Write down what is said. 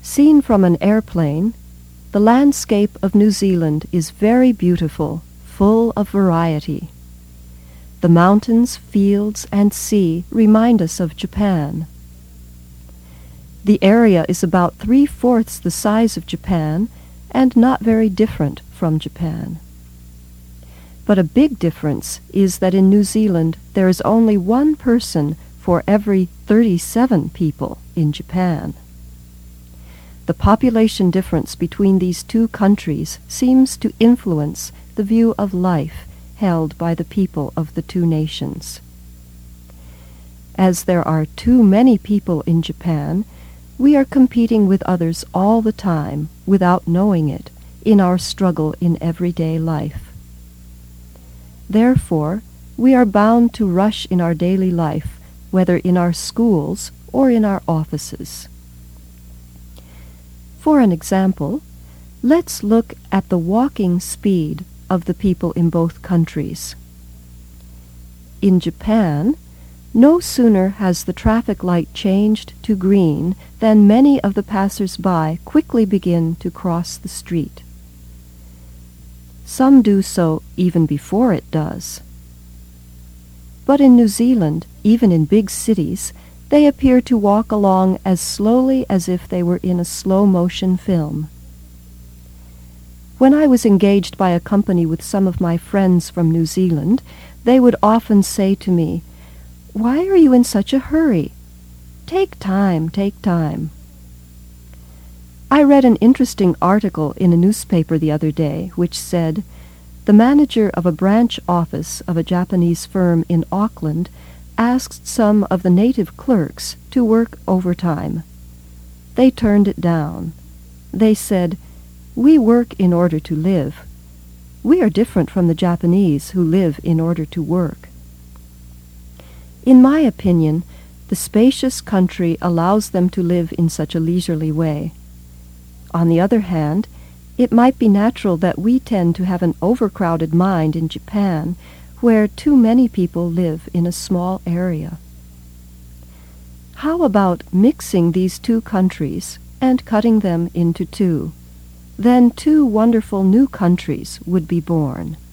Seen from an airplane, the landscape of New Zealand is very beautiful, full of variety. The mountains, fields, and sea remind us of Japan. The area is about 3/4 the size of Japan and not very different from Japan. But a big difference is that in New Zealand there is only one person for every 37 people in Japan. The population difference between these two countries seems to influence the view of life held by the people of the two nations. As there are too many people in Japan, we are competing with others all the time without knowing it in our struggle in everyday life. Therefore, we are bound to rush in our daily life, whether in our schools or in our offices. For an example, let's look at the walking speed of the people in both countries. In Japan, no sooner has the traffic light changed to green than many of the passers-by quickly begin to cross the street. Some do so even before it does. But in New Zealand, even in big cities, they appear to walk along as slowly as if they were in a slow-motion film. When I was engaged by a company with some of my friends from New Zealand, they would often say to me, "Why are you in such a hurry? Take time, take time." I read an interesting article in a newspaper the other day which said, the manager of a branch office of a Japanese firm in Auckland asked some of the native clerks to work overtime. They turned it down. They said, "We work in order to live. We are different from the Japanese who live in order to work." In my opinion, the spacious country allows them to live in such a leisurely way. On the other hand, it might be natural that we tend to have an overcrowded mind in Japan, where too many people live in a small area. How about mixing these two countries and cutting them into two? Then two wonderful new countries would be born.